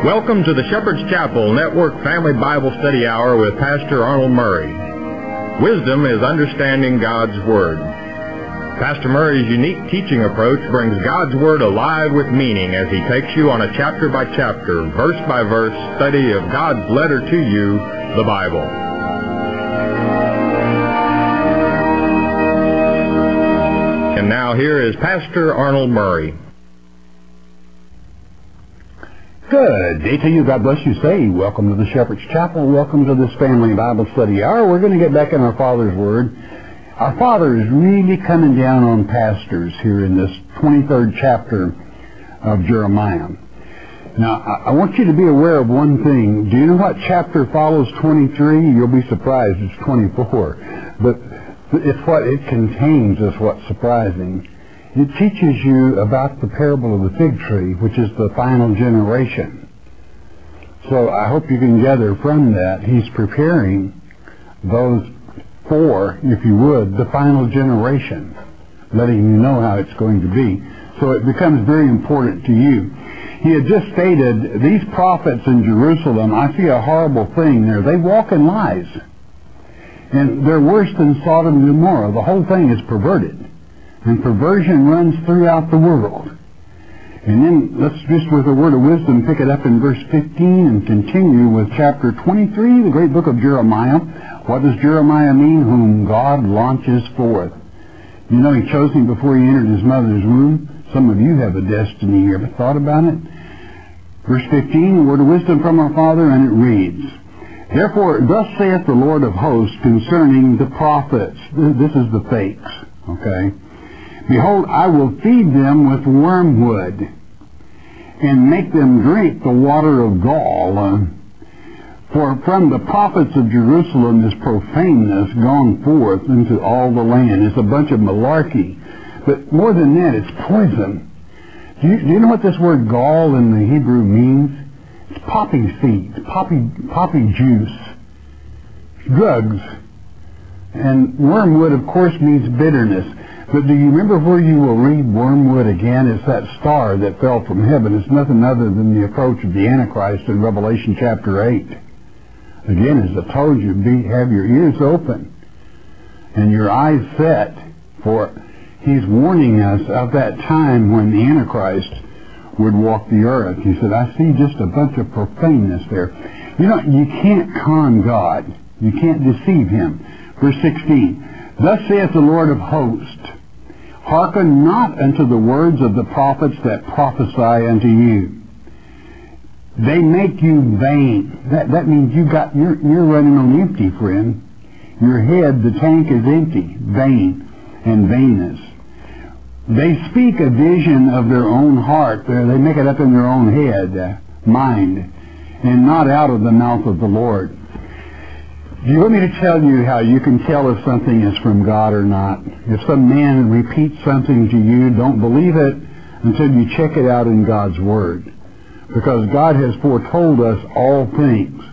Welcome to the Shepherd's Chapel Network Family Bible Study Hour with Pastor Arnold Murray. Wisdom is understanding God's Word. Pastor Murray's unique teaching approach brings God's Word alive with meaning as he takes you on a chapter-by-chapter, verse-by-verse study of God's letter to you, the Bible. And now here is Pastor Arnold Murray. Good day to you. God bless you. Say, welcome to the Shepherd's Chapel. Welcome to this Family Bible Study Hour. We're going to get back in our Father's Word. Our Father is really coming down on pastors here in this 23rd chapter of Jeremiah. Now, I want you to be aware of one thing. Do you know what chapter follows 23? You'll be surprised. It's 24. But it's what it contains is what's surprising. It teaches you about the parable of the fig tree, which is the final generation. So I hope you can gather from that he's preparing those for, if you would, the final generation, letting you know how it's going to be. So it becomes very important to you. He had just stated, these prophets in Jerusalem, I see a horrible thing there. They walk in lies. And they're worse than Sodom and Gomorrah. The whole thing is perverted. And perversion runs throughout the world. And then let's just, with a word of wisdom, pick it up in verse 15 and continue with chapter 23, the great book of Jeremiah. What does Jeremiah mean? Whom God launches forth. You know, he chose him before he entered his mother's womb. Some of you have a destiny here, but thought about it? Verse 15, a word of wisdom from our Father, and it reads, Therefore, thus saith the Lord of hosts concerning the prophets. This is the fakes, okay? Behold, I will feed them with wormwood, and make them drink the water of gall. For from the prophets of Jerusalem is profaneness gone forth into all the land. It's a bunch of malarkey. But more than that, it's poison. Do you know what this word gall in the Hebrew means? It's poppy seeds, poppy juice, drugs. And wormwood, of course, means bitterness. But do you remember where you will read wormwood again? It's that star that fell from heaven. It's nothing other than the approach of the Antichrist in Revelation chapter 8. Again, as I told you, have your ears open and your eyes set, for he's warning us of that time when the Antichrist would walk the earth. He said, I see just a bunch of profaneness there. You know, you can't con God. You can't deceive him. Verse 16, Thus saith the Lord of hosts, Hearken not unto the words of the prophets that prophesy unto you. They make you vain. That means you're running on empty, friend. Your head, the tank is empty, vain and vainness. They speak a vision of their own heart. They make it up in their own head, mind, and not out of the mouth of the Lord. Do you want me to tell you how you can tell if something is from God or not? If some man repeats something to you, don't believe it until you check it out in God's Word. Because God has foretold us all things.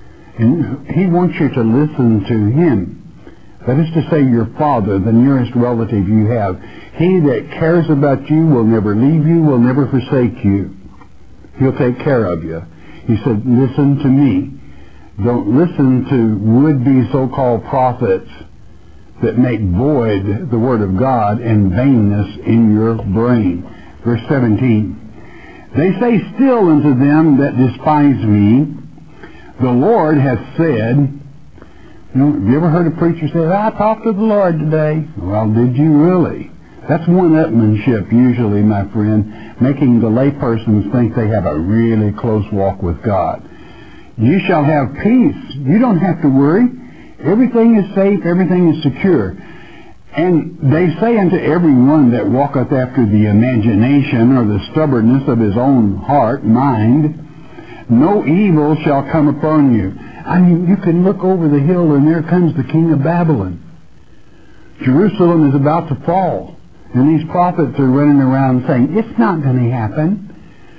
And he wants you to listen to him. That is to say, your Father, the nearest relative you have. He that cares about you will never leave you, will never forsake you. He'll take care of you. He said, listen to me. Don't listen to would-be so-called prophets that make void the Word of God and vainness in your brain. Verse 17. They say still unto them that despise me, the Lord hath said. Have you ever heard a preacher say, I talked to the Lord today? Well, did you really? That's one-upmanship usually, my friend, making the laypersons think they have a really close walk with God. You shall have peace. You don't have to worry. Everything is safe. Everything is secure. And they say unto every one that walketh after the imagination or the stubbornness of his own heart, mind, no evil shall come upon you. I mean, you can look over the hill and there comes the king of Babylon. Jerusalem is about to fall. And these prophets are running around saying, it's not going to happen.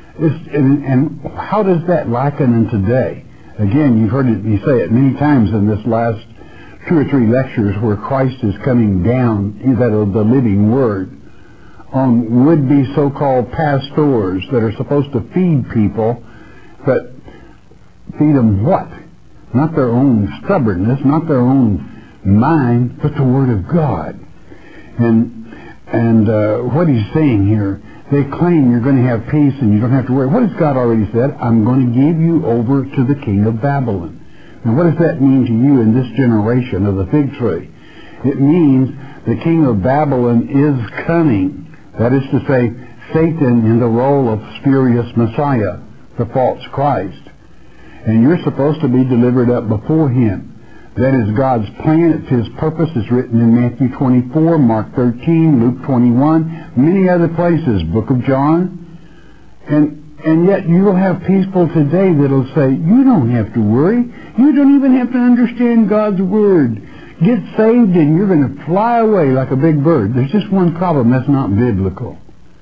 And how does that liken in today? Again, you've heard me say it many times in this last 2 or 3 lectures where Christ is coming down, that of the living Word, on would-be so-called pastors that are supposed to feed people But feed them what? Not their own stubbornness, not their own mind, but the Word of God. And what he's saying here, they claim you're going to have peace and you don't have to worry. What has God already said? I'm going to give you over to the king of Babylon. Now what does that mean to you in this generation of the fig tree? It means the king of Babylon is coming. That is to say, Satan in the role of spurious Messiah, the false Christ. And you're supposed to be delivered up before him. That is God's plan. It's his purpose. It's written in Matthew 24, Mark 13, Luke 21, many other places, Book of John. And yet you will have people today that will say, you don't have to worry. You don't even have to understand God's Word. Get saved and you're going to fly away like a big bird. There's just one problem. That's not biblical.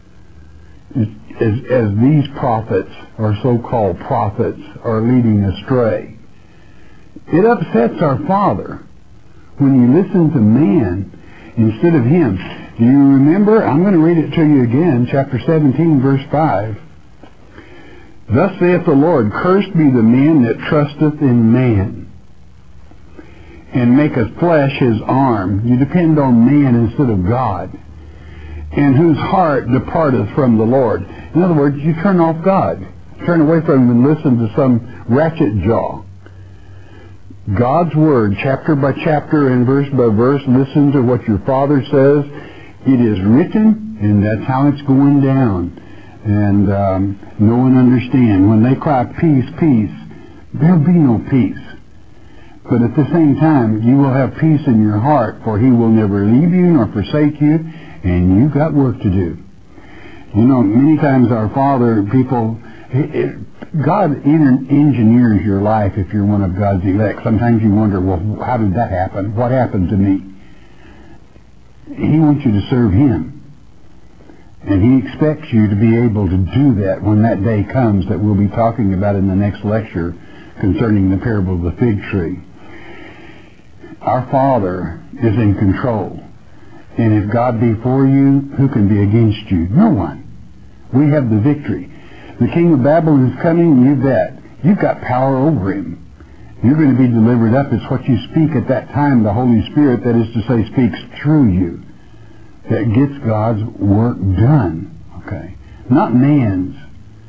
As these prophets, or so-called prophets, are leading astray. It upsets our Father when you listen to man instead of him. Do you remember? I'm going to read it to you again, chapter 17, verse 5. Thus saith the Lord, cursed be the man that trusteth in man, and maketh flesh his arm. You depend on man instead of God. And whose heart departeth from the Lord. In other words, you turn off God. Turn away from him and listen to some ratchet jaw. God's Word, chapter by chapter and verse by verse, listen to what your Father says. It is written, and that's how it's going down. And no one understands. When they cry, peace, peace, there'll be no peace. But at the same time, you will have peace in your heart, for he will never leave you nor forsake you, and you've got work to do. You know, many times our Father, people... God engineers your life if you're one of God's elect. Sometimes you wonder, well, how did that happen? What happened to me? He wants you to serve him. And he expects you to be able to do that when that day comes that we'll be talking about in the next lecture concerning the parable of the fig tree. Our Father is in control. And if God be for you, who can be against you? No one. We have the victory. The king of Babylon is coming, you bet. You've got power over him. You're going to be delivered up. It's what you speak at that time, the Holy Spirit, that is to say, speaks through you, that gets God's work done. Okay? Not man's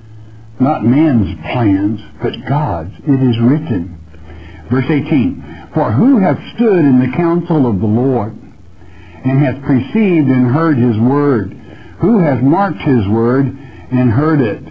plans, but God's. It is written. Verse 18, for who hath stood in the counsel of the Lord, and hath perceived and heard his word? Who hath marked his word and heard it?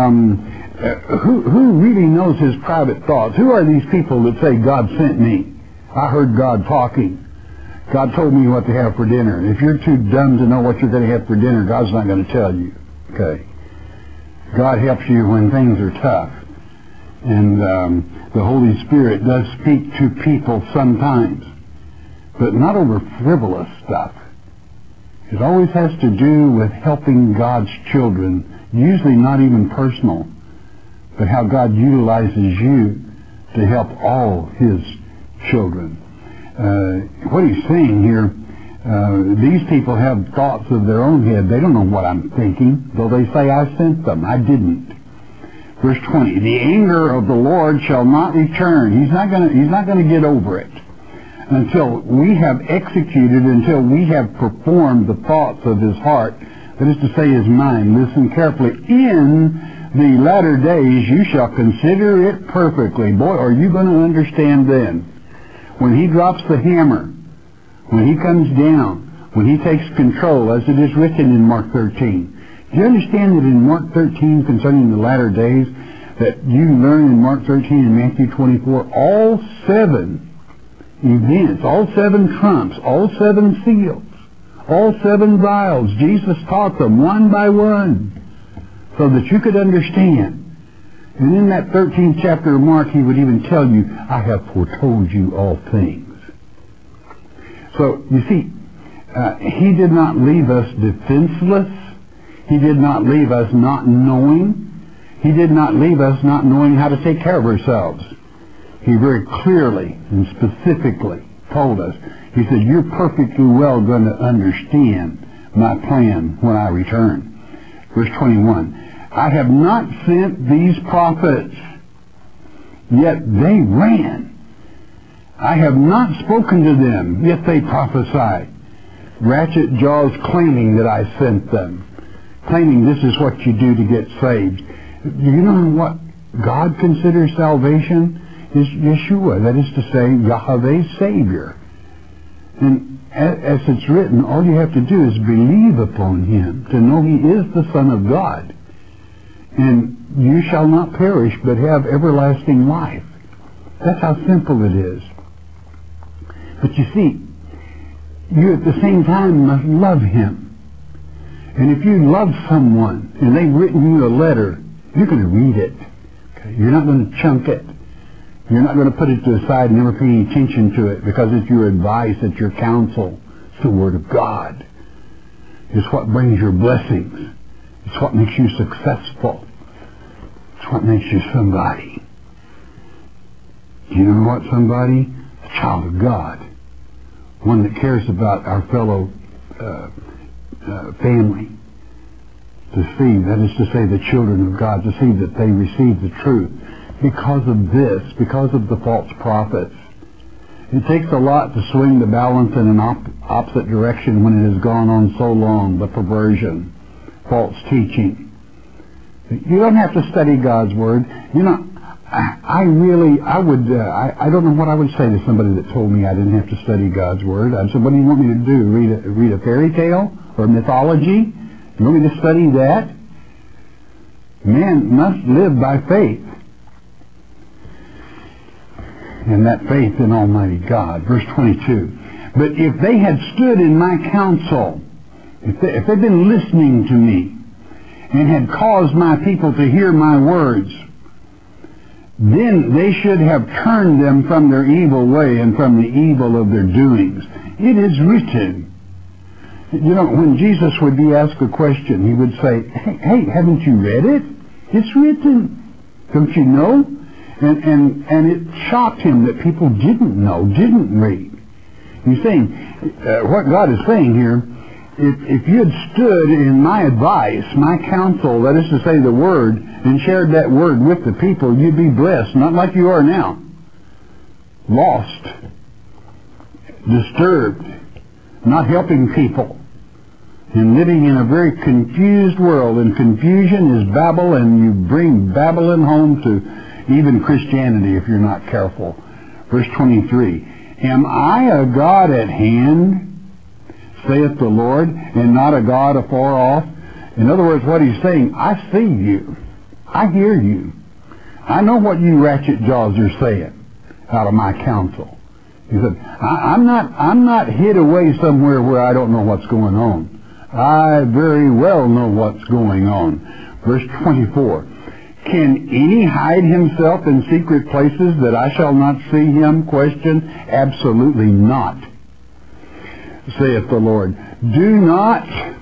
Who really knows his private thoughts? Who are these people that say, God sent me? I heard God talking. God told me what to have for dinner. If you're too dumb to know what you're going to have for dinner, God's not going to tell you. Okay? God helps you when things are tough. And the Holy Spirit does speak to people sometimes, but not over frivolous stuff. It always has to do with helping God's children. Usually not even personal, but how God utilizes you to help all his children. What he's saying here, these people have thoughts of their own head. They don't know what I'm thinking, though they say I sent them. I didn't. Verse 20, the anger of the Lord shall not return. He's not going to get over it until we have executed, until we have performed the thoughts of his heart. That is to say, his mind. Listen carefully. In the latter days you shall consider it perfectly. Boy, are you going to understand then. When he drops the hammer, when he comes down, when he takes control, as it is written in Mark 13. Do you understand that in Mark 13, concerning the latter days, that you learn in Mark 13 and Matthew 24, all 7 events, all 7 trumps, all 7 seals, all 7 vials, Jesus taught them one by one so that you could understand. And in that 13th chapter of Mark, he would even tell you, I have foretold you all things. So, you see, he did not leave us defenseless. He did not leave us not knowing. He did not leave us not knowing how to take care of ourselves. He very clearly and specifically told us, he said, you're perfectly well going to understand my plan when I return. Verse 21, I have not sent these prophets, yet they ran. I have not spoken to them, yet they prophesied. Ratchet jaws claiming that I sent them, claiming this is what you do to get saved. Do you know what God considers salvation? Is Yeshua, that is to say, Yahweh's Savior. And as it's written, all you have to do is believe upon Him, to know He is the Son of God. And you shall not perish, but have everlasting life. That's how simple it is. But you see, you at the same time must love Him. And if you love someone, and they've written you a letter, you're going to read it. Okay? You're not going to chunk it. You're not going to put it to the side and never pay any attention to it because it's your advice, it's your counsel. It's the Word of God. It's what brings your blessings. It's what makes you successful. It's what makes you somebody. Do you know what somebody? A child of God. One that cares about our fellow family. To see, that is to say, the children of God, to see that they receive the truth. Because of this, because of the false prophets. It takes a lot to swing the balance in an opposite direction when it has gone on so long, the perversion, false teaching. You don't have to study God's Word. You know, I don't know what I would say to somebody that told me I didn't have to study God's Word. I'd say, what do you want me to do? Read a fairy tale or mythology? You want me to study that? Man must live by faith. And that faith in Almighty God. Verse 22. But if they had stood in my counsel, if they'd been listening to me, and had caused my people to hear my words, then they should have turned them from their evil way and from the evil of their doings. It is written. You know, when Jesus would be asked a question, he would say, hey, haven't you read it? It's written. Don't you know? And it shocked him that people didn't know, didn't read. He's saying, what God is saying here, if you had stood in my advice, my counsel, that is to say the Word, and shared that Word with the people, you'd be blessed, not like you are now. Lost, disturbed, not helping people, and living in a very confused world. And confusion is Babel, and you bring Babylon home to even Christianity if you're not careful. Verse 23, am I a God at hand, saith the Lord, and not a God afar off? In other words, what he's saying, I see you. I hear you. I know what you ratchet jaws are saying out of my counsel. He said, I'm not hid away somewhere where I don't know what's going on. I very well know what's going on. Verse 24, can any hide himself in secret places that I shall not see him? Question, absolutely not, saith the Lord. Do not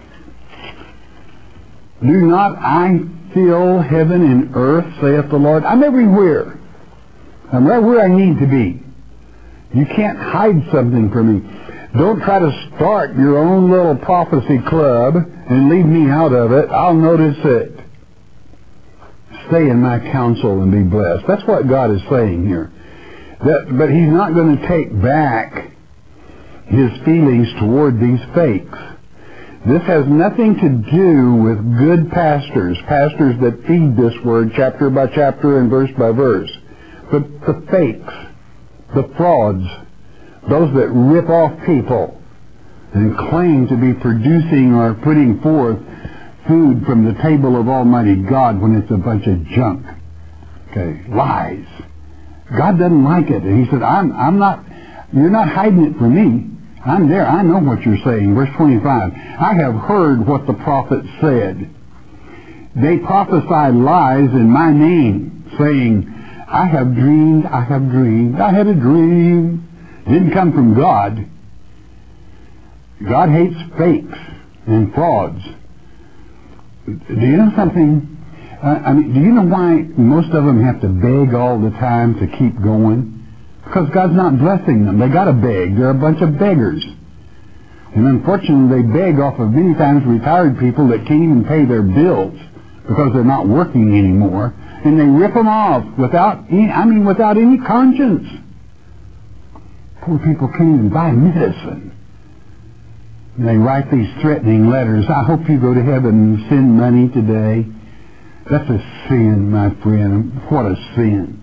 I fill heaven and earth, saith the Lord? I'm everywhere. I'm right where I need to be. You can't hide something from me. Don't try to start your own little prophecy club and leave me out of it. I'll notice it. Stay in my counsel and be blessed. That's what God is saying here. But he's not going to take back his feelings toward these fakes. This has nothing to do with good pastors that feed this word chapter by chapter and verse by verse. But the fakes, the frauds, those that rip off people and claim to be producing or putting forth food from the table of Almighty God when it's a bunch of junk. Okay, lies. God doesn't like it. And he said, you're not hiding it from me. I'm there. I know what you're saying. Verse 25, I have heard what the prophets said. They prophesied lies in my name, saying, I have dreamed, I have dreamed, I had a dream. It didn't come from God. God hates fakes and frauds. Do you know something? Do you know why most of them have to beg all the time to keep going? Because God's not blessing them. They got to beg. They're a bunch of beggars. And unfortunately, they beg off of many times retired people that can't even pay their bills because they're not working anymore, and they rip them off without any conscience. Poor people can't even buy medicine. And they write these threatening letters. I hope you go to heaven and send money today. That's a sin, my friend. What a sin.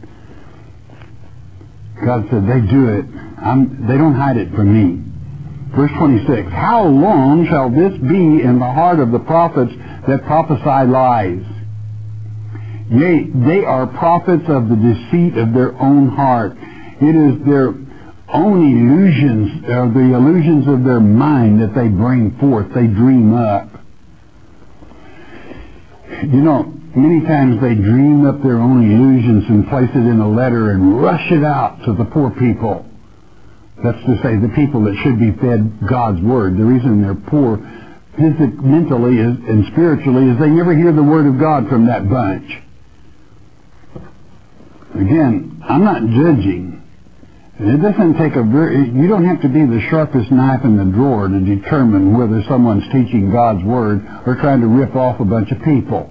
God said, they do it. They don't hide it from me. Verse 26, how long shall this be in the heart of the prophets that prophesy lies? Yea, they are prophets of the deceit of their own heart. It is their own illusions, the illusions of their mind that they bring forth, they dream up. You know, many times they dream up their own illusions and place it in a letter and rush it out to the poor people. That's to say, the people that should be fed God's Word. The reason they're poor mentally and spiritually is they never hear the Word of God from that bunch. Again, I'm not judging. It doesn't take you don't have to be the sharpest knife in the drawer to determine whether someone's teaching God's Word or trying to rip off a bunch of people.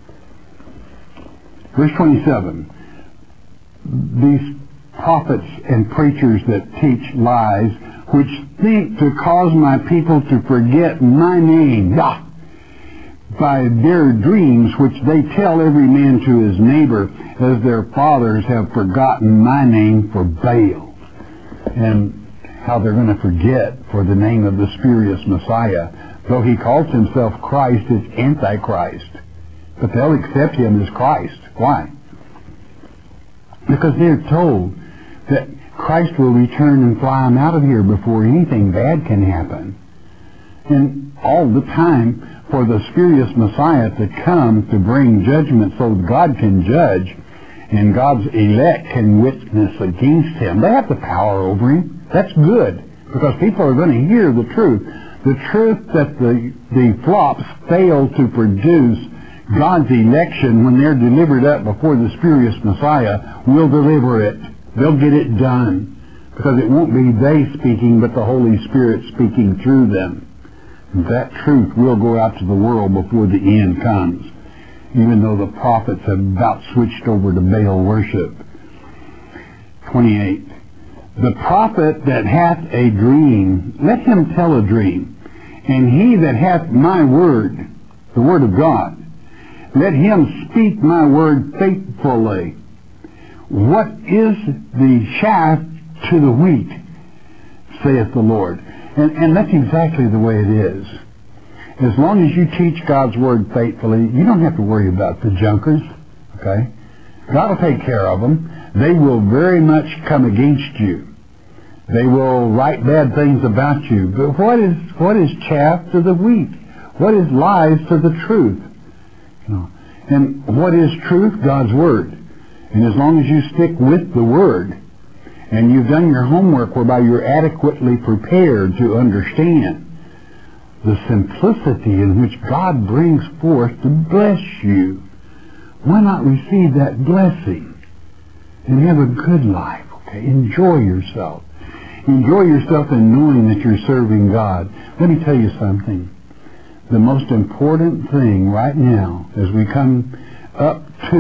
Verse 27, these prophets and preachers that teach lies, which think to cause my people to forget my name, by their dreams which they tell every man to his neighbor, as their fathers have forgotten my name for Baal. And how they're going to forget for the name of the spurious Messiah. Though he calls himself Christ, it's Antichrist. But they'll accept him as Christ. Why? Because they're told that Christ will return and fly them out of here before anything bad can happen. And all the time for the spurious Messiah to come to bring judgment so God can judge and God's elect can witness against him. They have the power over him. That's good, because people are going to hear the truth. The truth that the flops fail to produce God's election when they're delivered up before the spurious Messiah will deliver it. They'll get it done, because it won't be they speaking, but the Holy Spirit speaking through them. And that truth will go out to the world before the end comes, even though the prophets have about switched over to Baal worship. 28. The prophet that hath a dream, let him tell a dream. And he that hath my word, the word of God, let him speak my word faithfully. What is the chaff to the wheat, saith the Lord? And that's exactly the way it is. As long as you teach God's Word faithfully, you don't have to worry about the junkers, okay? God will take care of them. They will very much come against you. They will write bad things about you. But what is chaff to the wheat? What is lies to the truth? You know, and what is truth? God's Word. And as long as you stick with the Word, and you've done your homework whereby you're adequately prepared to understand the simplicity in which God brings forth to bless you, why not receive that blessing and have a good life? Okay, enjoy yourself. Enjoy yourself in knowing that you're serving God. Let me tell you something. The most important thing right now, as we come up to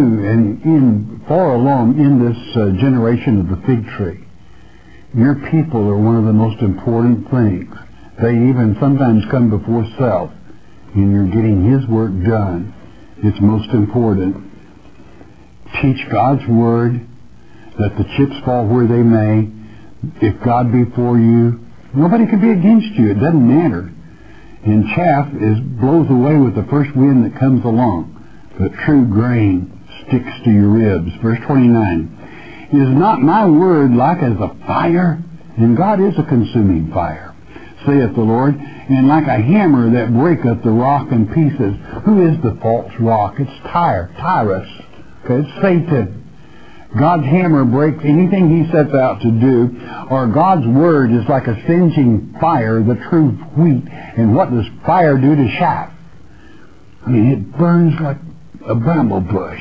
and far along in this generation of the fig tree, your people are one of the most important things. They even sometimes come before self, and you're getting His work done. It's most important. Teach God's Word. Let the chips fall where they may. If God be for you, nobody can be against you. It doesn't matter. And chaff blows away with the first wind that comes along, but true grain sticks to your ribs. Verse 29. Is not my word like as a fire? And God is a consuming fire, saith the Lord, and like a hammer that breaketh the rock in pieces. Who is the false rock? It's Tyrus. Okay, it's Satan. God's hammer breaks anything he sets out to do, or God's word is like a singeing fire, the true wheat. And what does fire do to chaff? I mean, it burns like a bramble bush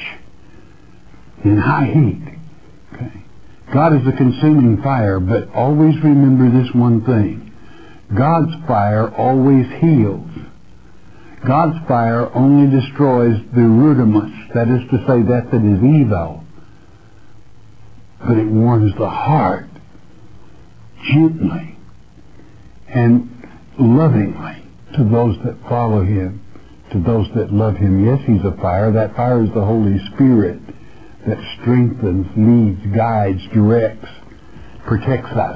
in high heat. Okay. God is a consuming fire, but always remember this one thing. God's fire always heals. God's fire only destroys the rudiments, that is to say, that is evil. But it warms the heart gently and lovingly to those that follow Him, to those that love Him. Yes, He's a fire. That fire is the Holy Spirit that strengthens, leads, guides, directs, protects us.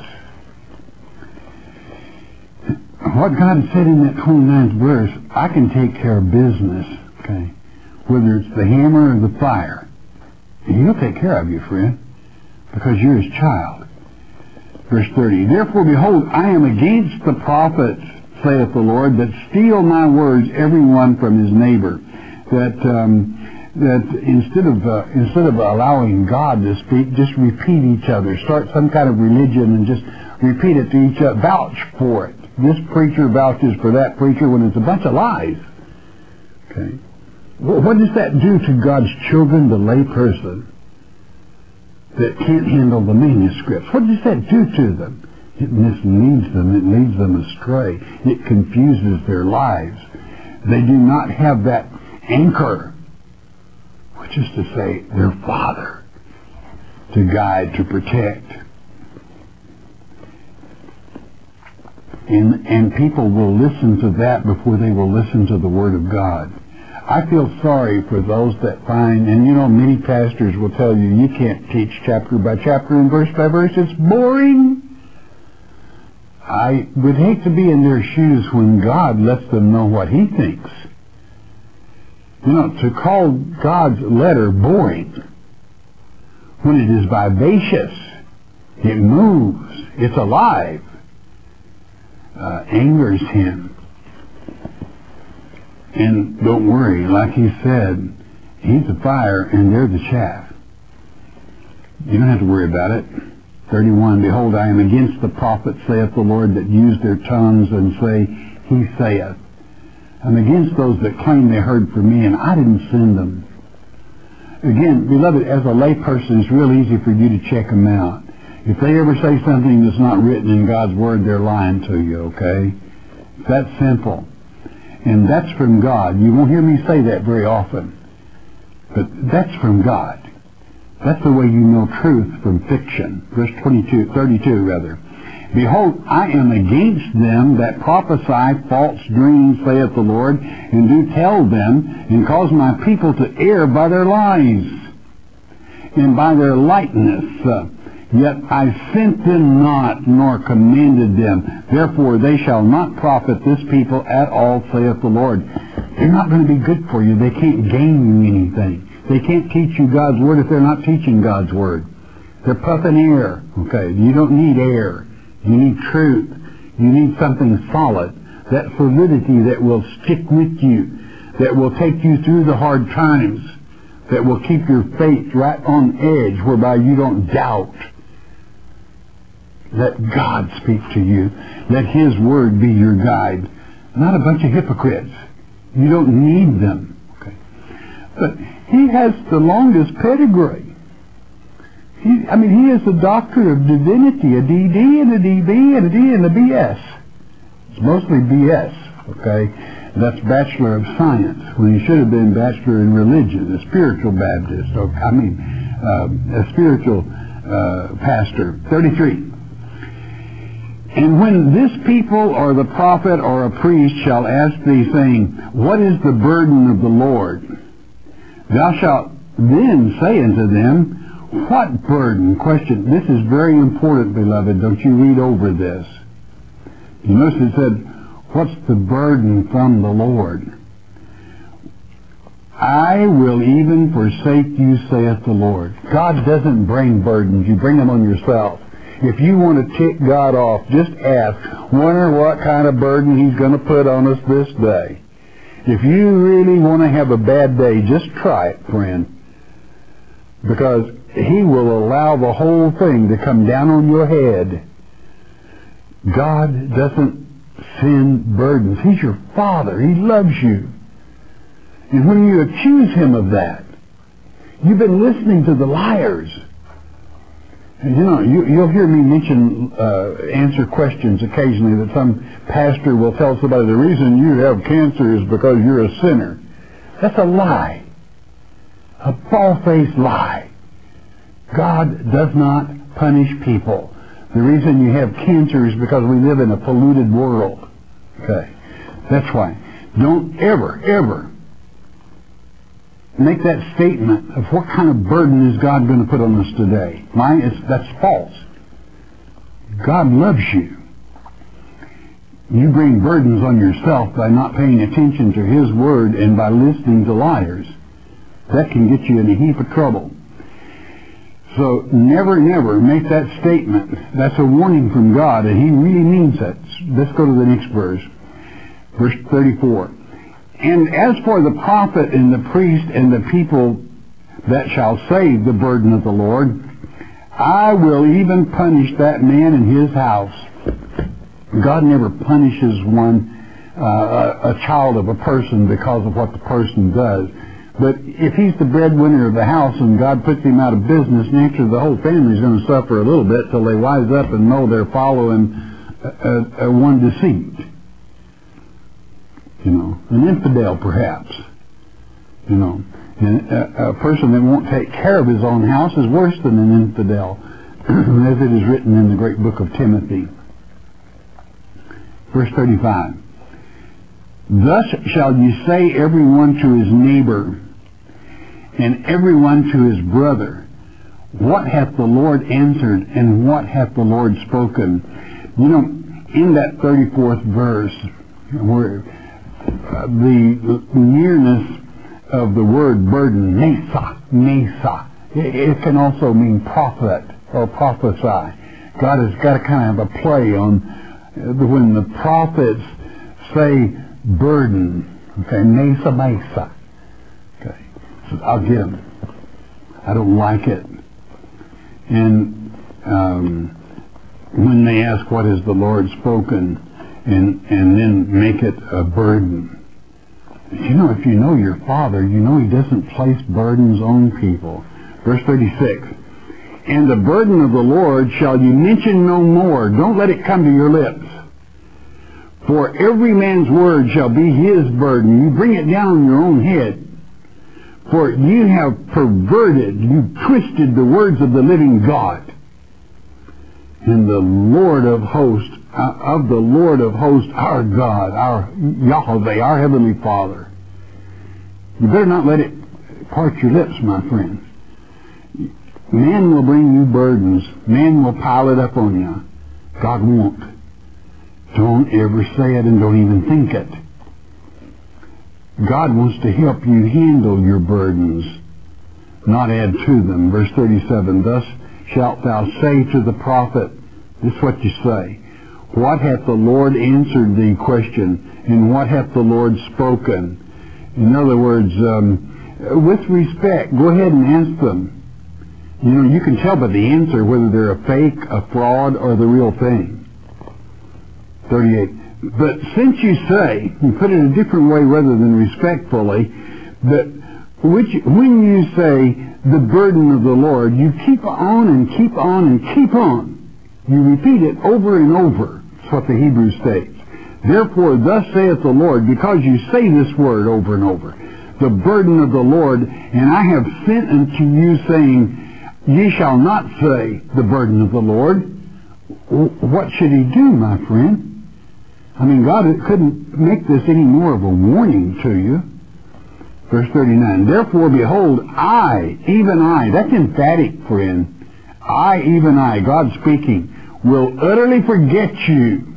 What God said in that 29th verse, I can take care of business, okay, whether it's the hammer or the fire. And He'll take care of you, friend, because you're His child. Verse 30, therefore, behold, I am against the prophets, saith the Lord, that steal my words, every one from his neighbor. That instead of allowing God to speak, just repeat each other. Start some kind of religion and just repeat it to each other. Vouch for it. This preacher vouches for that preacher when it's a bunch of lies. Okay. What does that do to God's children, the lay person that can't handle the manuscripts? What does that do to them? It misleads them. It leads them astray. It confuses their lives. They do not have that anchor, which is to say, their Father, to guide, to protect. And people will listen to that before they will listen to the Word of God. I feel sorry for those that find, and many pastors will tell you, you can't teach chapter by chapter and verse by verse. It's boring. I would hate to be in their shoes when God lets them know what He thinks. To call God's letter boring when it is vivacious, it moves, it's alive, angers Him. And don't worry, like He said, He's the fire and they're the chaff. You don't have to worry about it. 31, behold, I am against the prophets, saith the Lord, that use their tongues and say, He saith. I'm against those that claim they heard from me and I didn't send them. Again, beloved, as a lay person, it's real easy for you to check them out. If they ever say something that's not written in God's Word, they're lying to you, okay? It's that simple. And that's from God. You won't hear me say that very often. But that's from God. That's the way you know truth from fiction. Verse 32. Behold, I am against them that prophesy false dreams, saith the Lord, and do tell them, and cause my people to err by their lies, and by their lightness. Yet I sent them not, nor commanded them. Therefore they shall not profit this people at all, saith the Lord. They're not going to be good for you. They can't gain you anything. They can't teach you God's Word if they're not teaching God's Word. They're puffing air. Okay, you don't need air. You need truth. You need something solid. That solidity that will stick with you, that will take you through the hard times, that will keep your faith right on edge, whereby you don't doubt. Let God speak to you. Let His Word be your guide. Not a bunch of hypocrites. You don't need them. Okay. But He has the longest pedigree. He is the doctor of divinity, a DD and a DB and a D and a BS. It's mostly BS, okay? That's Bachelor of Science, when he should have been Bachelor in Religion, a spiritual Baptist, a spiritual pastor. 33. And when this people or the prophet or a priest shall ask thee, saying, What is the burden of the Lord? Thou shalt then say unto them, What burden? Question. This is very important, beloved. Don't you read over this. You notice it said, What's the burden from the Lord? I will even forsake you, saith the Lord. God doesn't bring burdens. You bring them on yourself. If you want to tick God off, just ask, wonder what kind of burden He's going to put on us this day. If you really want to have a bad day, just try it, friend. Because He will allow the whole thing to come down on your head. God doesn't send burdens. He's your Father. He loves you. And when you accuse Him of that, you've been listening to the liars. You'll hear me answer questions occasionally that some pastor will tell somebody the reason you have cancer is because you're a sinner. That's a lie. A bald-faced lie. God does not punish people. The reason you have cancer is because we live in a polluted world. Okay. That's why. Don't ever make that statement of what kind of burden is God going to put on us today. That's false. God loves you. You bring burdens on yourself by not paying attention to His Word and by listening to liars. That can get you in a heap of trouble. So never make that statement. That's a warning from God, and He really means that. Let's go to the next verse. Verse 34. And as for the prophet and the priest and the people that shall save the burden of the Lord, I will even punish that man and his house. God never punishes a child of a person because of what the person does. But if he's the breadwinner of the house and God puts him out of business, naturally the whole family's going to suffer a little bit till they wise up and know they're following one deceit. An infidel perhaps. And a person that won't take care of his own house is worse than an infidel, as it is written in the great book of Timothy. Verse 35. Thus shall ye say every one to his neighbor, and every one to his brother, what hath the Lord answered, and what hath the Lord spoken? In that 34th verse, where the nearness of the word burden, mesa, it can also mean prophet or prophesy. God has got a kind of a play on when the prophets say burden. Okay, mesa. Okay, so I'll get them. I don't like it. And when they ask what has the Lord spoken, and then make it a burden. If you know your Father, you know He doesn't place burdens on people. Verse 36. And the burden of the Lord shall you mention no more. Don't let it come to your lips. For every man's word shall be his burden. You bring it down on your own head. For you have perverted, you twisted the words of the living God. And the Lord of hosts, our God, our Yahweh, our Heavenly Father. You better not let it part your lips, my friend. Man will bring you burdens. Man will pile it up on you. God won't. Don't ever say it and don't even think it. God wants to help you handle your burdens, not add to them. Verse 37, thus shalt thou say to the prophet, this is what you say, what hath the Lord answered thee, question, and what hath the Lord spoken? In other words, with respect, go ahead and ask them. You can tell by the answer whether they're a fake, a fraud, or the real thing. 38. But since you say, and put it a different way rather than respectfully, that when you say the burden of the Lord, you keep on and keep on and keep on. You repeat it over and over. That's what the Hebrew states. Therefore, thus saith the Lord, because you say this word over and over, the burden of the Lord, and I have sent unto you, saying, ye shall not say the burden of the Lord. What should he do, my friend? God couldn't make this any more of a warning to you. Verse 39, therefore, behold, I, even I, that's emphatic, friend. I, even I, God speaking, will utterly forget you,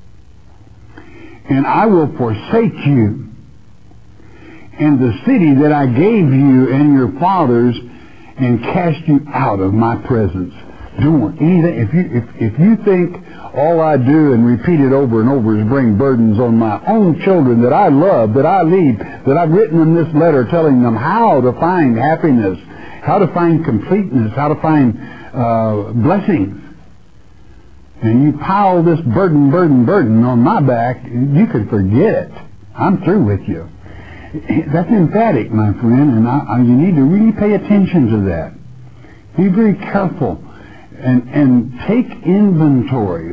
and I will forsake you, and the city that I gave you and your fathers, and cast you out of my presence. Don't if you think all I do and repeat it over and over is bring burdens on my own children that I love, that I lead, that I've written them this letter telling them how to find happiness, how to find completeness, how to find blessings, and you pile this burden on my back, you can forget it. I'm through with you. That's emphatic, my friend, and you need to really pay attention to that. Be very careful. and take inventory.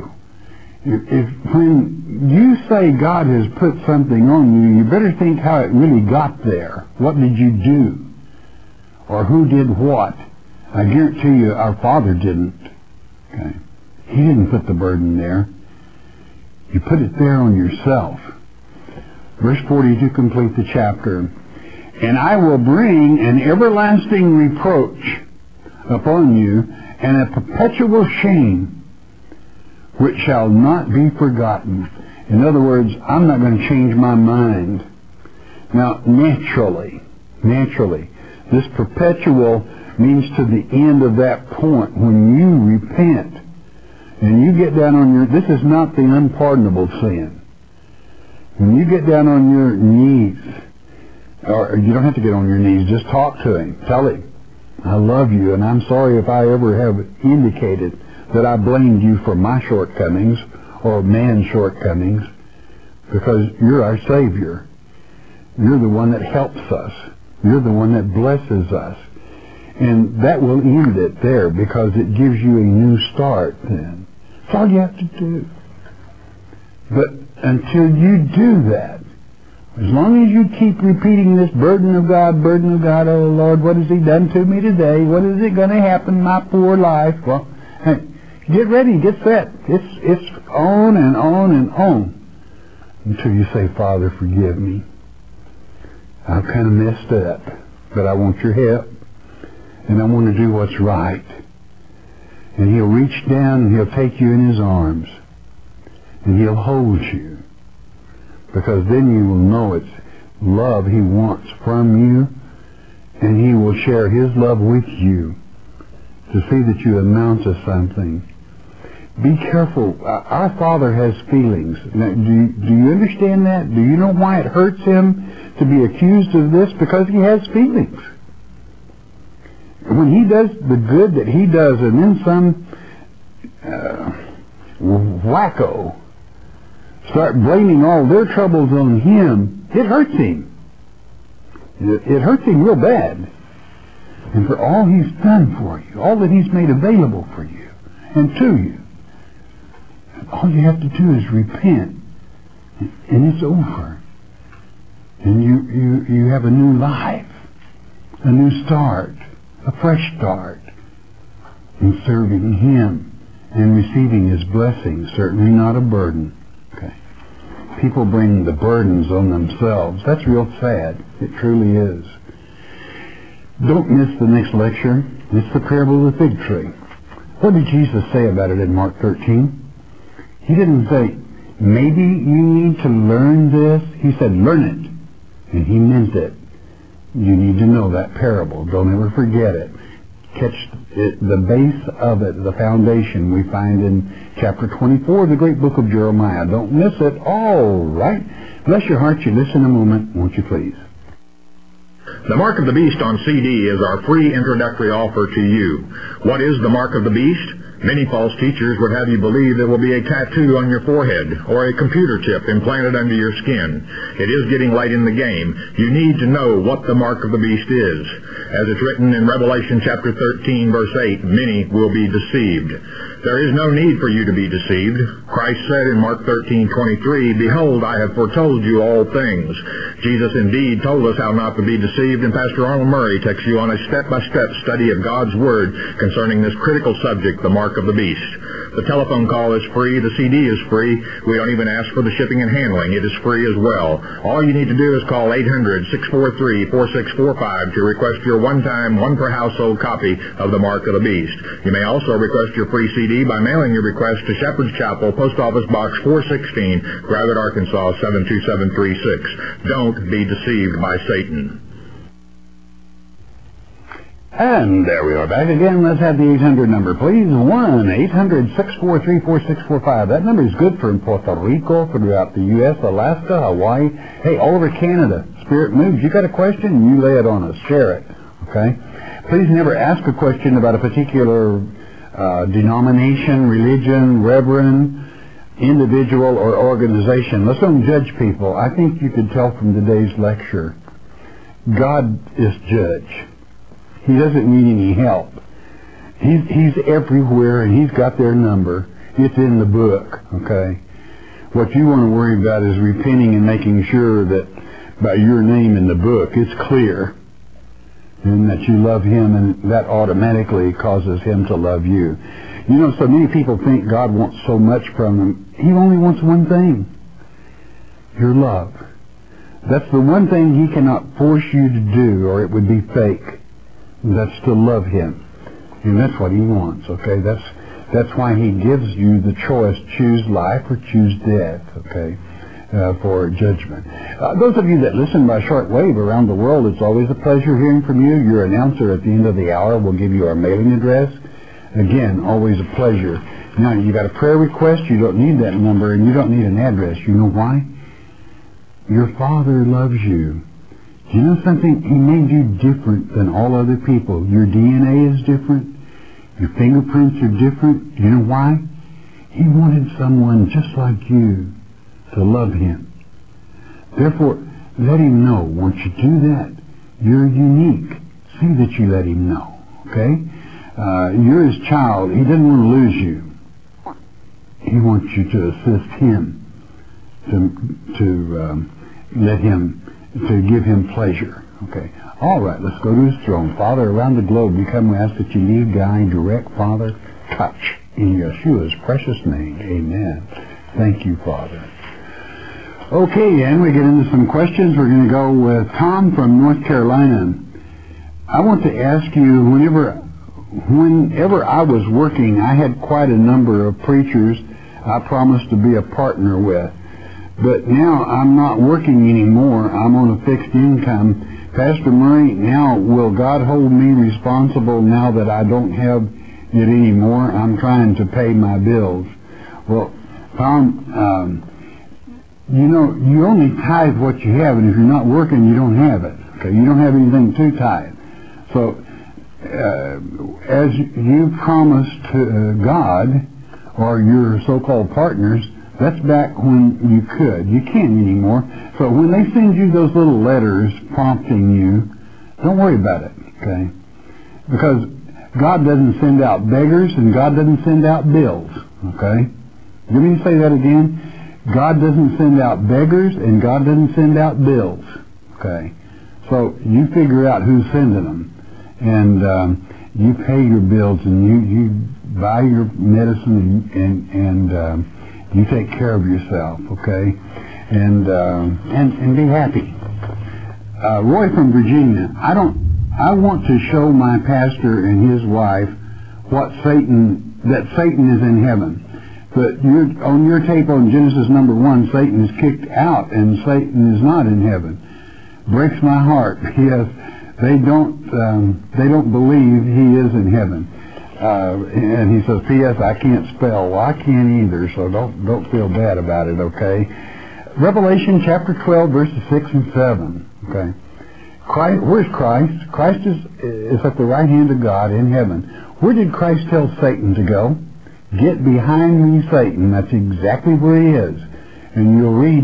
When you say God has put something on you, you better think how it really got there. What did you do? Or who did what? I guarantee you our Father didn't. Okay? He didn't put the burden there. You put it there on yourself. Verse 40 to complete the chapter. And I will bring an everlasting reproach upon you, and a perpetual shame, which shall not be forgotten. In other words, I'm not going to change my mind. Now, naturally, this perpetual means to the end of that point when you repent and you get down on your... This is not the unpardonable sin. When you get down on your knees, or you don't have to get on your knees, just talk to Him. Tell Him, I love you, and I'm sorry if I ever have indicated that I blamed you for my shortcomings or man's shortcomings, because you're our Savior. You're the one that helps us. You're the one that blesses us. And that will end it there, because it gives you a new start then. That's all you have to do. But until you do that, as long as you keep repeating this burden of God, oh Lord, what has He done to me today? What is it going to happen in my poor life? Well, hey, get ready, get set. It's on and on and on until you say, Father, forgive me. I've kind of messed up, but I want your help, and I want to do what's right. And He'll reach down and He'll take you in His arms, and He'll hold you, because then you will know it's love He wants from you, and He will share His love with you to see that you amount to something. Be careful. Our Father has feelings. Now, do you understand that? Do you know why it hurts Him to be accused of this? Because He has feelings. When He does the good that He does, and then some wacko start blaming all their troubles on Him, it hurts Him. It hurts Him real bad. And for all He's done for you, all that He's made available for you and to you, all you have to do is repent, and it's over. And you have a new life, a new start, a fresh start in serving Him and receiving His blessings, certainly not a burden. Okay. People bring the burdens on themselves. That's real sad. It truly is. Don't miss the next lecture. It's the parable of the fig tree. What did Jesus say about it in Mark 13? He didn't say, maybe you need to learn this. He said, learn it. And He meant it. You need to know that parable. Don't ever forget it. Catch it, the base of it, the foundation we find in chapter 24 of the great book of Jeremiah. Don't miss it. All right. Bless your heart. You listen a moment, won't you please? The Mark of the Beast on CD is our free introductory offer to you. What is the Mark of the Beast? Many false teachers would have you believe there will be a tattoo on your forehead or a computer chip implanted under your skin. It is getting late in the game. You need to know what the Mark of the Beast is. As it's written in Revelation chapter 13, verse 8, many will be deceived. There is no need for you to be deceived. Christ said in Mark 13:23, behold, I have foretold you all things. Jesus indeed told us how not to be deceived, and Pastor Arnold Murray takes you on a step-by-step study of God's Word concerning this critical subject, the Mark of the Beast. The telephone call is free. The CD is free. We don't even ask for the shipping and handling. It is free as well. All you need to do is call 800-643-4645 to request your one-time, one-per-household copy of the Mark of the Beast. You may also request your free CD by mailing your request to Shepherd's Chapel, Post Office Box 416, Gravette, Arkansas 72736. Don't be deceived by Satan. And there we are back again. Let's have the 800 number, please. 1-800-643-4645. That number is good for Puerto Rico, throughout the U.S., Alaska, Hawaii. Hey, all over Canada. Spirit moves. You got a question? You lay it on us. Share it. Okay? Please never ask a question about a particular denomination, religion, reverend, individual, or organization. Let's don't judge people. I think you could tell from today's lecture, God is judge. He doesn't need any help. He's everywhere, and He's got their number. It's in the book, okay? What you want to worry about is repenting and making sure that by your name in the book, it's clear, and that you love Him, and that automatically causes Him to love you. You know, so many people think God wants so much from them. He only wants one thing: your love. That's the one thing He cannot force you to do, or it would be fake. That's to love Him. And that's what He wants, okay? That's why He gives you the choice: choose life or choose death, okay, for judgment. Those of you that listen by shortwave around the world, it's always a pleasure hearing from you. Your announcer at the end of the hour will give you our mailing address. Again, always a pleasure. Now, you got a prayer request, you don't need that number, and you don't need an address. You know why? Your Father loves you. Do you know something? He made you different than all other people. Your DNA is different. Your fingerprints are different. Do you know why? He wanted someone just like you to love Him. Therefore, let Him know. Once you do that, you're unique. See that you let Him know. Okay? You're His child. He doesn't want to lose you. He wants you to assist Him, to let Him, to give Him pleasure. Okay. All right, let's go to His throne. Father, around the globe, we come and ask that you lead, guide, direct, Father, touch. In Yeshua's precious name, amen. Thank you, Father. Okay, and we get into some questions. We're going to go with Tom from North Carolina. I want to ask you, whenever I was working, I had quite a number of preachers I promised to be a partner with. But now I'm not working anymore. I'm on a fixed income. Pastor Murray, now will God hold me responsible now that I don't have it anymore? I'm trying to pay my bills. Well, Tom, you know, you only tithe what you have, and if you're not working, you don't have it. Okay, you don't have anything to tithe. So, as you promised to God or your so-called partners, that's back when you could. You can't anymore. So when they send you those little letters prompting you, don't worry about it, okay? Because God doesn't send out beggars and God doesn't send out bills, okay? Let me say that again. God doesn't send out beggars and God doesn't send out bills, okay? So you figure out who's sending them, and you pay your bills, and you buy your medicine, and you take care of yourself, okay? And be happy. Roy from Virginia, I want to show my pastor and his wife that Satan is in heaven. But on your tape on Genesis number 1, Satan is kicked out and Satan is not in heaven. Breaks my heart. Yes, they don't believe he is in heaven. And he says, P.S. I can't spell. Well, I can't either, so don't feel bad about it, okay? Revelation chapter 12, verses 6 and 7, okay? Where's Christ? Christ is at the right hand of God in heaven. Where did Christ tell Satan to go? Get behind me, Satan. That's exactly where he is. And you'll read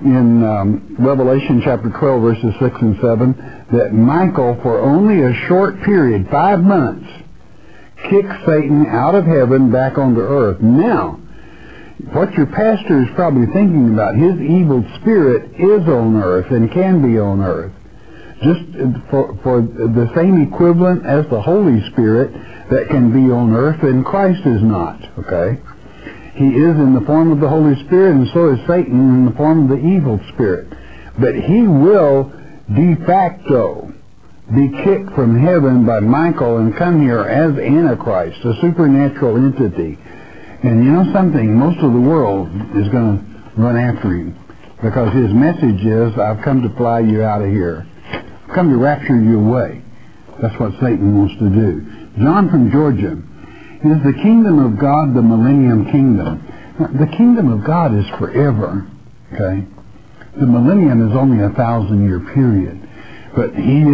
in Revelation chapter 12, verses 6 and 7, that Michael, for only a short period, 5 months, kicked Satan out of heaven back onto earth. Now, what your pastor is probably thinking about, his evil spirit is on earth and can be on earth. Just for the same equivalent as the Holy Spirit that can be on earth, and Christ is not, okay? He is in the form of the Holy Spirit, and so is Satan in the form of the evil spirit. But he will de facto be kicked from heaven by Michael and come here as Antichrist, a supernatural entity. And you know something? Most of the world is going to run after him, because his message is, I've come to fly you out of here. I've come to rapture you away. That's what Satan wants to do. John from Georgia, is the kingdom of God the millennium kingdom? Now, the kingdom of God is forever, okay? The millennium is only a 1,000-year period. But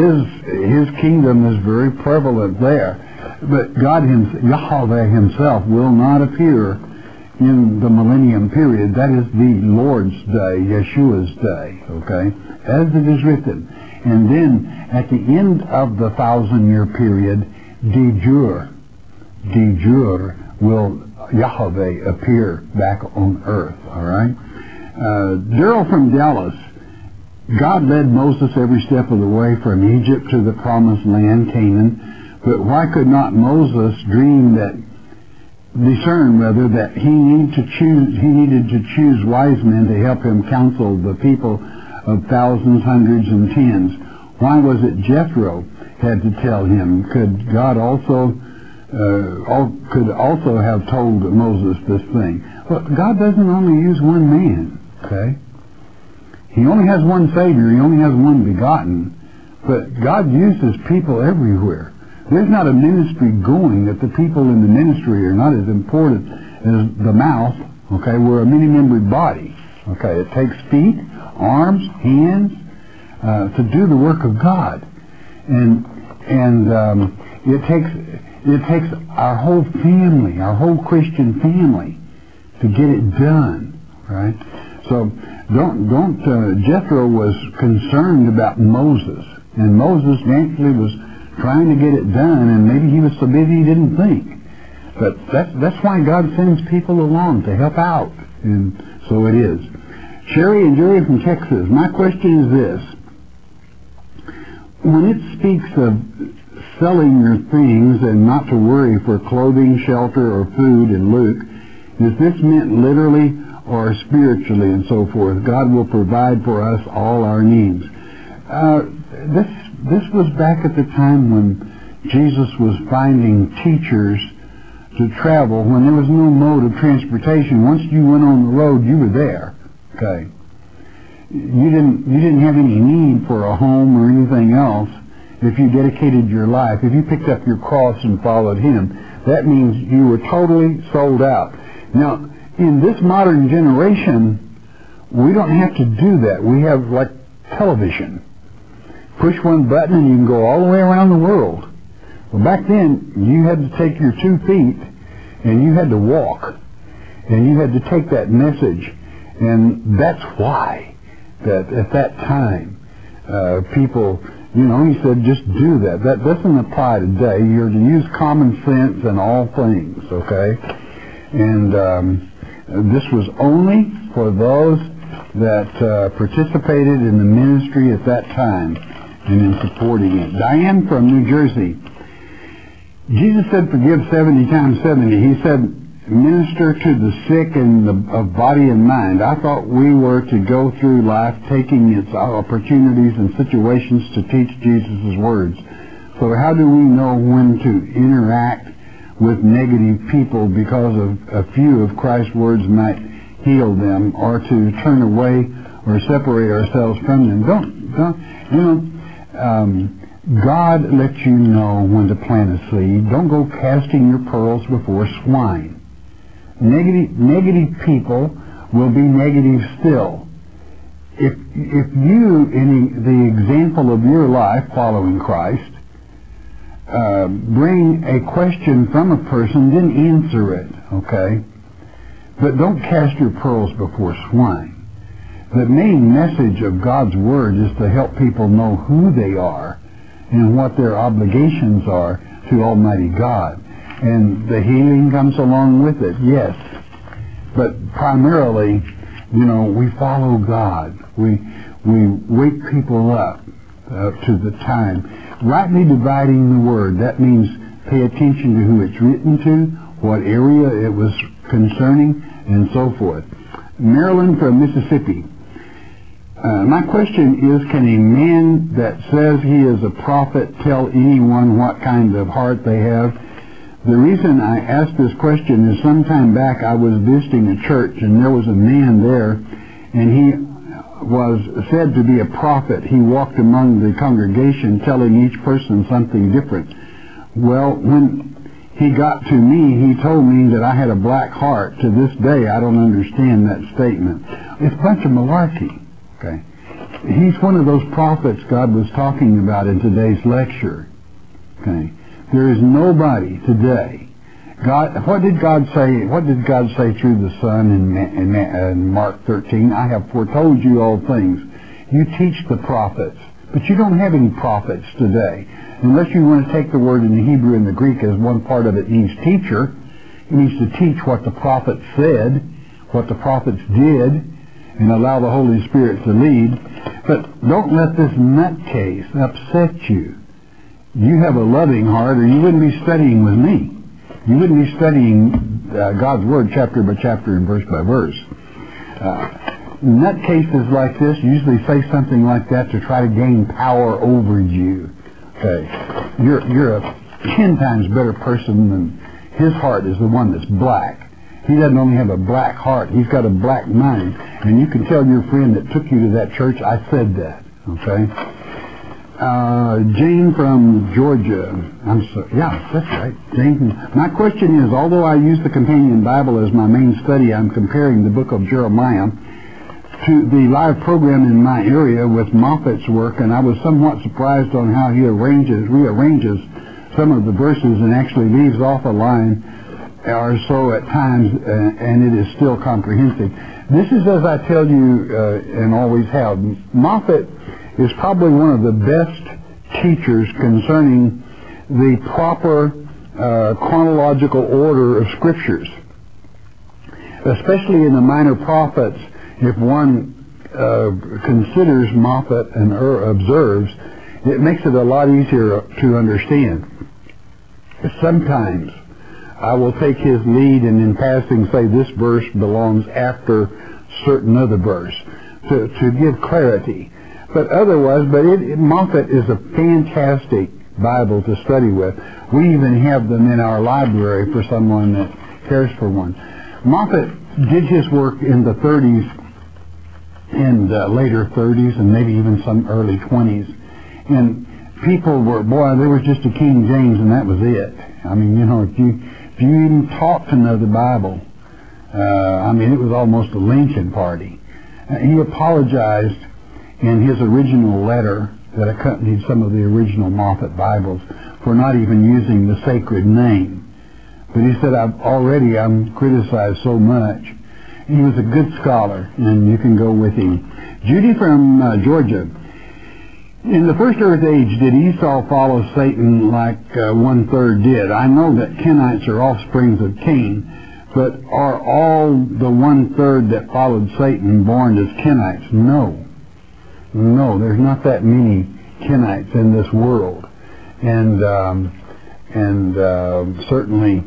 his kingdom is very prevalent there. But God, Yahweh himself, will not appear in the millennium period. That is the Lord's day, Yeshua's day, okay? As it is written. And then, at the end of the 1,000-year period, de jure, de jure will Yahweh appear back on earth. All right. Daryl from Dallas. God led Moses every step of the way from Egypt to the promised land, Canaan. But why could not Moses discern that he needed to choose wise men to help him counsel the people of thousands, hundreds, and tens? Why was it Jethro had to tell him? Could God also have told Moses this thing? Well, God doesn't only use one man, okay? He only has one Savior. He only has one begotten. But God uses people everywhere. There's not a ministry going that the people in the ministry are not as important as the mouth, okay? We're a many-membered body, okay? It takes feet, arms, hands to do the work of God. And it takes our whole family, our whole Christian family, to get it done, right? So Jethro was concerned about Moses, and Moses naturally was trying to get it done, and maybe he was so busy he didn't think. But that's why God sends people along to help out, and so it is. Sherry and Jerry from Texas. My question is this: when it speaks of selling your things and not to worry for clothing, shelter, or food in Luke, is this meant literally or spiritually and so forth? God will provide for us all our needs. This was back at the time when Jesus was finding teachers to travel when there was no mode of transportation. Once you went on the road, you were there. Okay. You didn't have any need for a home or anything else if you dedicated your life. If you picked up your cross and followed Him, that means you were totally sold out. Now, in this modern generation, we don't have to do that. We have like television. Push one button and you can go all the way around the world. Well, back then, you had to take your 2 feet and you had to walk. And you had to take that message. And that's why that at that time, people, he said, just do that. That doesn't apply today. You're to use common sense in all things, okay? And this was only for those that participated in the ministry at that time and in supporting it. Diane from New Jersey. Jesus said, forgive 70 times 70. He said, minister to the sick and of body and mind. I thought we were to go through life taking its opportunities and situations to teach Jesus' words. So how do we know when to interact with negative people because of a few of Christ's words might heal them, or to turn away or separate ourselves from them? God lets you know when to plant a seed. Don't go casting your pearls before swine. Negative people will be negative still. If you, in the example of your life following Christ, bring a question from a person, then answer it, okay? But don't cast your pearls before swine. The main message of God's Word is to help people know who they are and what their obligations are to Almighty God. And the healing comes along with it, yes. But primarily, we follow God. We wake people up to the time. Rightly dividing the Word, that means pay attention to who it's written to, what area it was concerning, and so forth. Marilyn from Mississippi. My question is, can a man that says he is a prophet tell anyone what kind of heart they have? The reason I asked this question is sometime back I was visiting a church and there was a man there, and he was said to be a prophet. He walked among the congregation telling each person something different. Well, when he got to me, he told me that I had a black heart. To this day, I don't understand that statement. It's a bunch of malarkey. Okay. He's one of those prophets God was talking about in today's lecture. Okay. There is nobody today. What did God say? What did God say through the Son in Mark 13? I have foretold you all things. You teach the prophets, But you don't have any prophets today. Unless you want to take the word in the Hebrew and the Greek as one part of it means teacher, it means to teach what the prophets said, what the prophets did, and allow the Holy Spirit to lead. But don't let this nutcase upset you. You have a loving heart, or you wouldn't be studying with me. You wouldn't be studying God's Word chapter by chapter and verse by verse. Nutcases like this usually say something like that to try to gain power over you. Okay, you're a 10 times better person than his heart is the one that's black. He doesn't only have a black heart, he's got a black mind. And you can tell your friend that took you to that church, I said that. Okay? Jane from Georgia. I'm sorry. Yeah, that's right. Jane. My question is, although I use the Companion Bible as my main study, I'm comparing the book of Jeremiah to the live program in my area with Moffat's work, and I was somewhat surprised on how he rearranges some of the verses and actually leaves off a line or so at times, and it is still comprehensive. This is, as I tell you and always have, Moffat is probably one of the best teachers concerning the proper chronological order of Scriptures, especially in the Minor Prophets. If one considers Moffat and observes, it makes it a lot easier to understand. Sometimes I will take his lead and in passing say this verse belongs after certain other verse to give clarity. But otherwise, Moffat is a fantastic Bible to study with. We even have them in our library for someone that cares for one. Moffat did his work in the 30s and later 30s and maybe even some early 20s. And people they were just a King James and that was it. I mean, if you even talked to know the Bible, it was almost a lynching party. He apologized in his original letter that accompanied some of the original Moffat Bibles for not even using the sacred name. But he said, I'm criticized so much. He was a good scholar, and you can go with him. Judy from Georgia. In the first earth age, did Esau follow Satan like one-third did? I know that Kenites are offsprings of Cain, but are all the one-third that followed Satan born as Kenites? No, there's not that many Kenites in this world, and certainly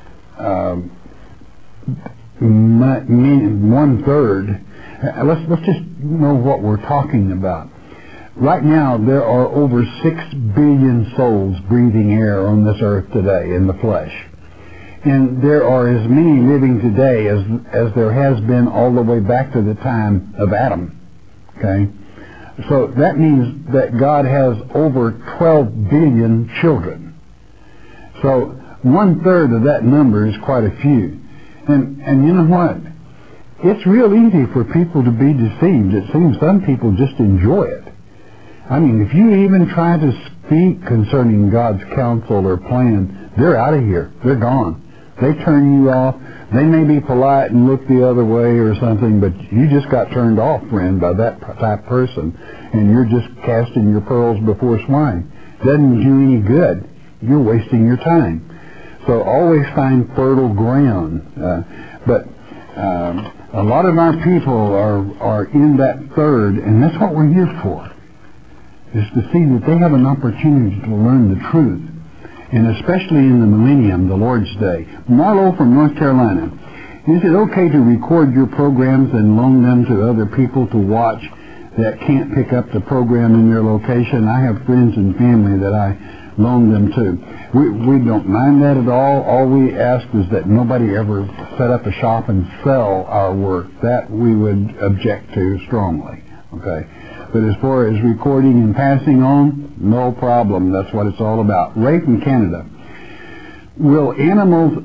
one-third. Let's just know what we're talking about. Right now, there are over 6 billion souls breathing air on this earth today in the flesh. And there are as many living today as there has been all the way back to the time of Adam. Okay? So that means that God has over 12 billion children. So one-third of that number is quite a few. And you know what? It's real easy for people to be deceived. It seems some people just enjoy it. I mean, if you even try to speak concerning God's counsel or plan, they're out of here. They're gone. They turn you off. They may be polite and look the other way or something, but you just got turned off, friend, by that type person, and you're just casting your pearls before swine. Doesn't do any good. You're wasting your time. So always find fertile ground. But a lot of our people are in that third, and that's what we're here for, is to see that they have an opportunity to learn the truth, and especially in the millennium, the Lord's Day. Marlo from North Carolina. Is it okay to record your programs and loan them to other people to watch that can't pick up the program in their location? I have friends and family that I loan them to. We don't mind that at all. All we ask is that nobody ever set up a shop and sell our work. That we would object to strongly. Okay? But as far as recording and passing on, no problem. That's what it's all about. Ray from Canada. Will animals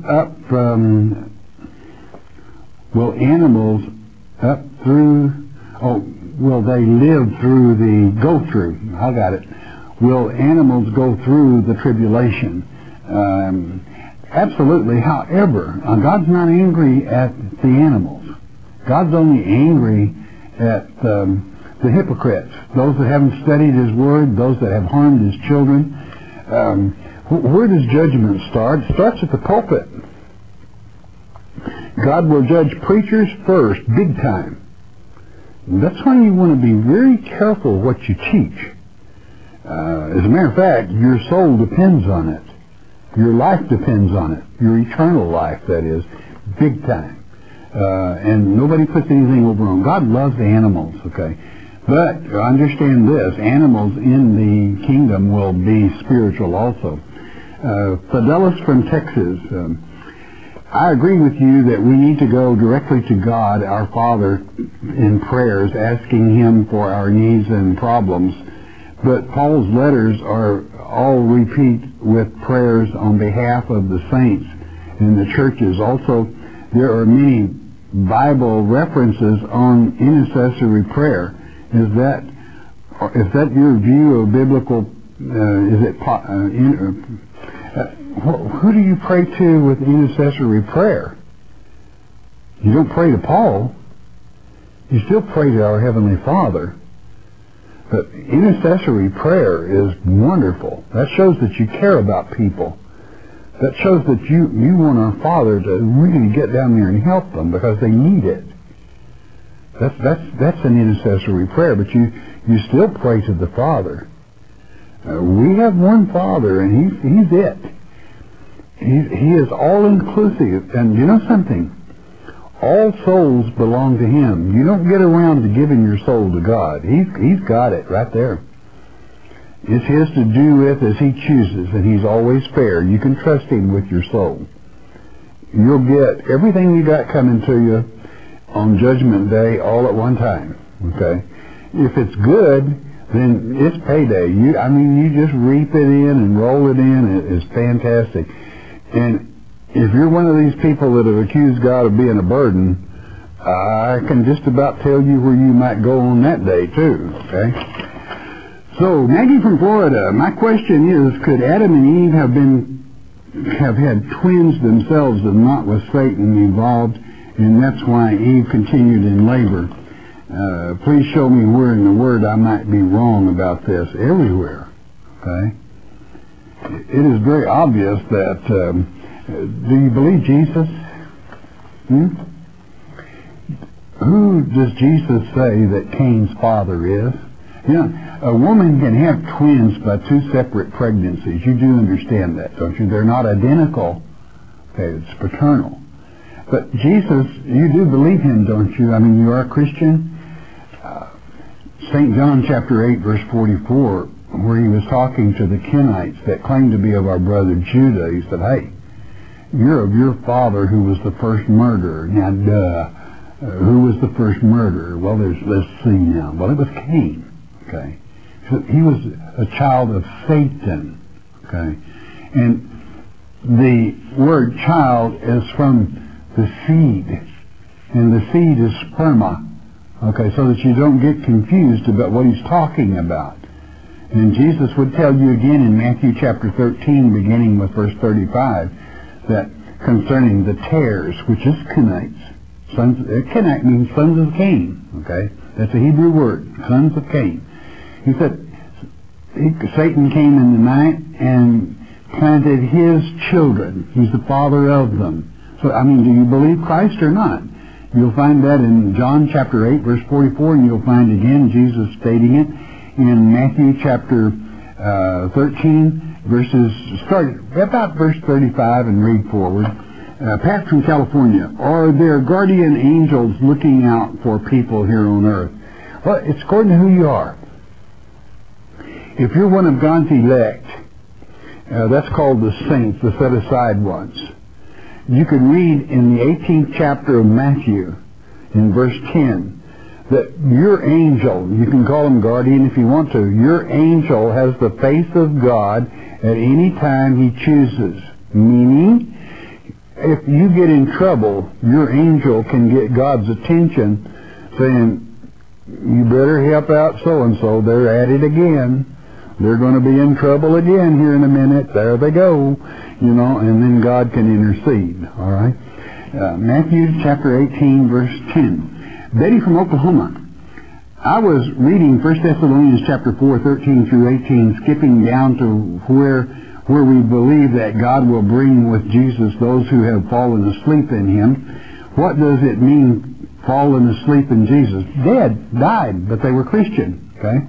will they live through I got it. Will animals go through the tribulation? Absolutely. However, God's not angry at the animals. God's only angry at the hypocrites, those that haven't studied His Word, those that have harmed His children. Where does judgment start? It starts at the pulpit. God will judge preachers first, big time. And that's why you want to be very careful what you teach. As a matter of fact, your soul depends on it. Your life depends on it. Your eternal life, that is, big time. And nobody puts anything over on. God loves animals, okay? But understand this, animals in the kingdom will be spiritual also. Fidelis from Texas. I agree with you that we need to go directly to God, our Father, in prayers, asking Him for our needs and problems. But Paul's letters are all repeat with prayers on behalf of the saints in the churches. Also, there are many Bible references on intercessory prayer. Is that your view of biblical? Who do you pray to with intercessory prayer? You don't pray to Paul. You still pray to our Heavenly Father. But intercessory prayer is wonderful. That shows that you care about people. That shows that you want our Father to really get down there and help them because they need it. That's an intercessory prayer, but you still pray to the Father. We have one Father, and He's it. He is all-inclusive. And you know something? All souls belong to Him. You don't get around to giving your soul to God. He's got it right there. It's His to do with as He chooses, and He's always fair. You can trust Him with your soul. You'll get everything you got coming to you on Judgment Day all at one time. Okay? If it's good, then it's payday. You just reap it in and roll it in. It is fantastic. And if you're one of these people that have accused God of being a burden, I can just about tell you where you might go on that day too. Okay? So, Maggie from Florida, my question is, could Adam and Eve have had twins themselves and not with Satan involved, and that's why Eve continued in labor? Please show me where in the Word I might be wrong about this. Everywhere. Okay? It is very obvious that... do you believe Jesus? Who does Jesus say that Cain's father is? You know, a woman can have twins by two separate pregnancies. You do understand that, don't you? They're not identical. Okay, it's paternal. But Jesus, you do believe Him, don't you? I mean, you are a Christian. St. John chapter 8, verse 44, where He was talking to the Kenites that claimed to be of our brother Judah, He said, hey, you're of your father who was the first murderer. Now, who was the first murderer? Well, let's see now. Well, it was Cain. Okay, so he was a child of Satan. Okay, and the word child is from the seed, and the seed is sperma. Okay, so that you don't get confused about what He's talking about. And Jesus would tell you again in Matthew chapter 13, beginning with verse 35, that concerning the tares, which is Kenites. Kenite means sons of Cain. Okay, that's a Hebrew word, sons of Cain. He said Satan came in the night and planted his children. He's the father of them. So, I mean, do you believe Christ or not? You'll find that in John chapter 8, verse 44, and you'll find again Jesus stating it in Matthew chapter 13, start about verse 35 and read forward. Pat from California, are there guardian angels looking out for people here on earth? Well, it's according to who you are. If you're one of God's elect, that's called the saints, the set-aside ones. You can read in the 18th chapter of Matthew, in verse 10, that your angel, you can call him guardian if you want to, your angel has the face of God at any time He chooses. Meaning, if you get in trouble, your angel can get God's attention saying, you better help out so-and-so, they're at it again. They're going to be in trouble again here in a minute. There they go. You know, and then God can intercede. All right? Matthew chapter 18, verse 10. Betty from Oklahoma. I was reading 1 Thessalonians chapter 4, 13 through 18, skipping down to where we believe that God will bring with Jesus those who have fallen asleep in him. What does it mean, fallen asleep in Jesus? Dead, died, but they were Christian, okay?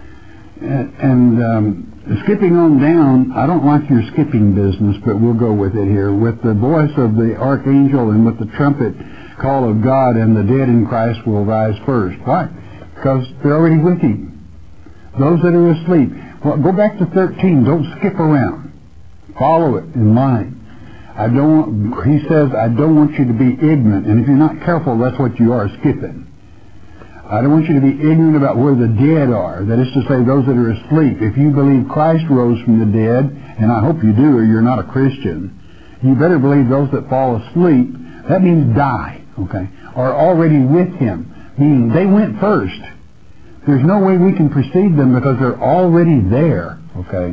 And skipping on down, I don't like your skipping business, but we'll go with it here. With the voice of the archangel and with the trumpet call of God, and the dead in Christ will rise first. Why? Because they're already with him. Those that are asleep. Well, go back to 13. Don't skip around. Follow it in line. He says, I don't want you to be ignorant. And if you're not careful, that's what you are, skipping. I don't want you to be ignorant about where the dead are. That is to say, those that are asleep. If you believe Christ rose from the dead, and I hope you do or you're not a Christian, you better believe those that fall asleep, that means die, okay, are already with him. Meaning they went first. There's no way we can precede them because they're already there, okay.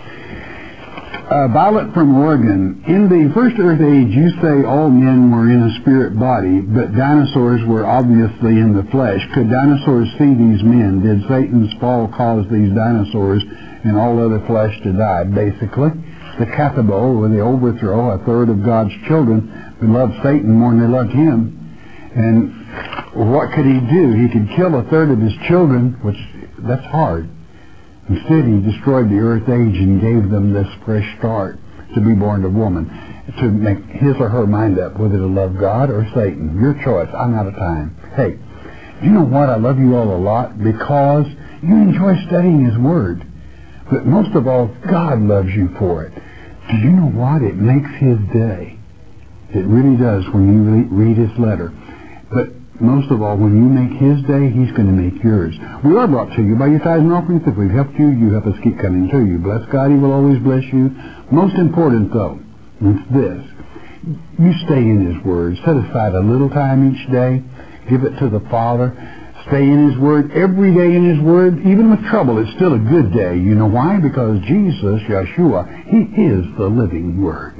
Violet from Oregon. In the first earth age, you say all men were in a spirit body, but dinosaurs were obviously in the flesh. Could dinosaurs see these men? Did Satan's fall cause these dinosaurs and all other flesh to die? Basically, the kathabo, or the overthrow, a third of God's children who loved Satan more than they loved him. And what could he do? He could kill a third of his children, which that's hard. Instead, he destroyed the earth age and gave them this fresh start to be born of woman, to make his or her mind up whether to love God or Satan. Your choice. I'm out of time. Hey, you know what? I love you all a lot because you enjoy studying his word. But most of all, God loves you for it. Do you know what? It makes his day. It really does when you read his letter. But most of all, when you make his day, he's going to make yours. We are brought to you by your tithes and offerings. If we've helped you, you help us keep coming to you. Bless God, he will always bless you. Most important, though, it's this. You stay in his word. Set aside a little time each day. Give it to the Father. Stay in his word. Every day in his word, even with trouble, it's still a good day. You know why? Because Jesus, Yeshua, he is the living word.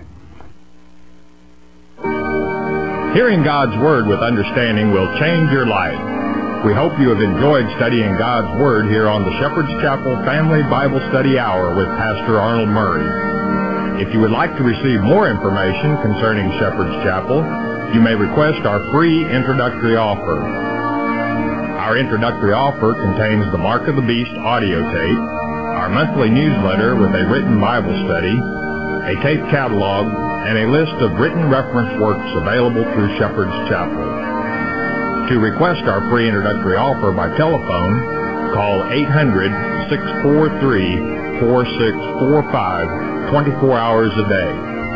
Hearing God's Word with understanding will change your life. We hope you have enjoyed studying God's Word here on the Shepherd's Chapel Family Bible Study Hour with Pastor Arnold Murray. If you would like to receive more information concerning Shepherd's Chapel, you may request our free introductory offer. Our introductory offer contains the Mark of the Beast audio tape, our monthly newsletter with a written Bible study, a tape catalog, and a list of written reference works available through Shepherd's Chapel. To request our free introductory offer by telephone, call 800-643-4645, 24 hours a day.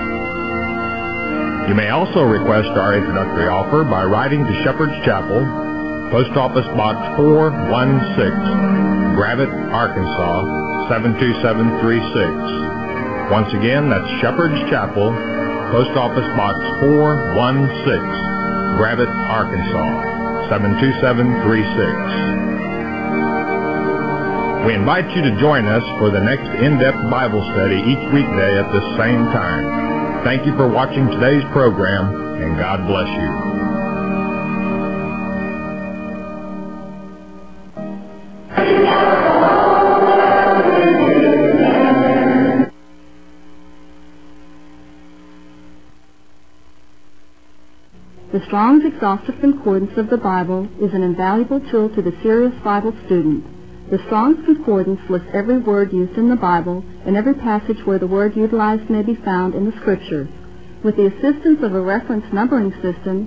You may also request our introductory offer by writing to Shepherd's Chapel, Post Office Box 416, Gravette, Arkansas, 72736. Once again, that's Shepherd's Chapel, Post Office Box 416, Gravette, Arkansas, 72736. We invite you to join us for the next in-depth Bible study each weekday at this same time. Thank you for watching today's program, and God bless you. The Strong's Exhaustive Concordance of the Bible is an invaluable tool to the serious Bible student. The Strong's Concordance lists every word used in the Bible and every passage where the word utilized may be found in the Scriptures. With the assistance of a reference numbering system,